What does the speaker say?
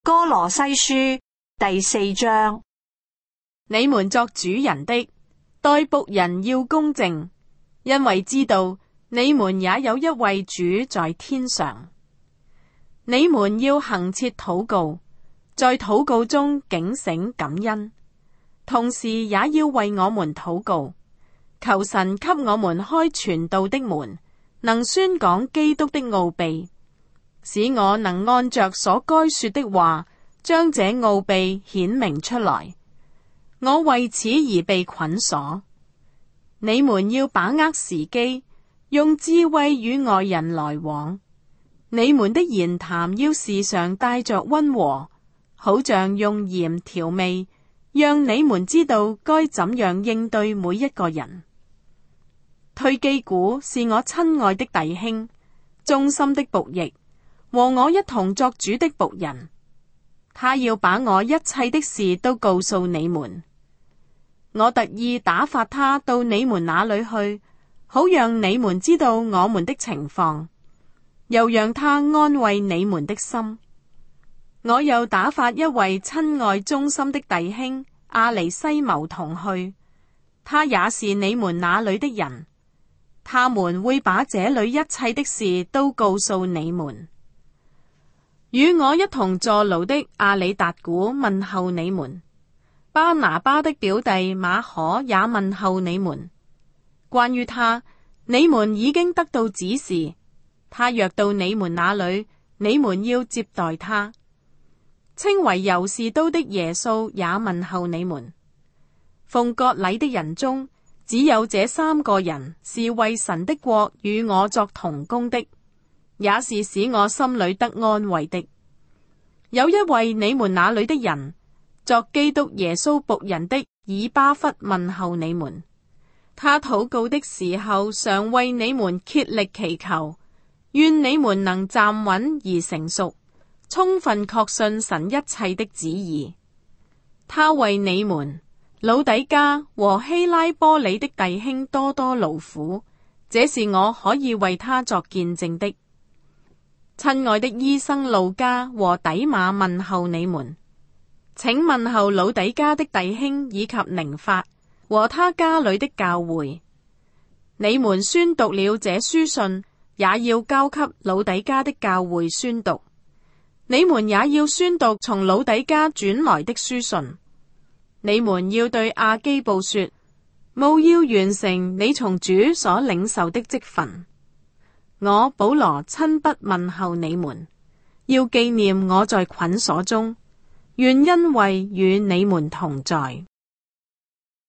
歌羅西書第4章。 你們作主人的，待僕人要公正，因為知道你們也有一位主在天上。你們要恆切禱告，在禱告中警醒感恩，同時也要為我們禱告，求神給我們開傳道的門，能宣講基督的奧秘，使我能按着所該說的話，將這奧秘顯明出來。我為此而被捆鎖。你們要把握時機，用智慧與外人來往。你們的言談要時常帶着溫和，好像用鹽調味，讓你們知道該怎樣應對每一個人。推基古是我親愛的弟兄，忠心的僕役，和我一同作主的僕人。他要把我一切的事都告訴你們。我特意打發他到你們那裏去，好讓你們知道我們的情況，又讓他安慰你們的心。我又打發一位親愛忠心的弟兄阿尼西謀同去，他也是你們那裏的人，他們會把這裏一切的事都告訴你們。與我一同坐牢的阿里達古問候你們，巴拿巴的表弟馬可也問候你們。關於他，你們已經得到指示，他若到你們那裏，你們要接待他。稱為猶士都的耶穌也問候你們。奉割禮的人中，只有這3個人是為神的國與我作同工的，也是使我心裏得安慰的。有一位你們那裏的人，作基督耶穌僕人的以巴弗問候你們。他禱告的時候，常為你們竭力祈求，願你們能站穩而成熟，充分確信神一切的旨意。他為你們老底嘉和希拉波里的弟兄多多勞苦，這是我可以為他作見證的。親愛的醫生路加和底馬問候你們，請問候老底嘉的弟兄以及寧法和他家裏的教會。你們宣讀了這書信，也要交給老底嘉的教會宣讀。你們也要宣讀從老底嘉轉來的書信。你們要對亞基布說，務要完成你從主所領受的職分。我保羅親筆問候你們，要紀念我在捆鎖中，願恩惠與你們同在。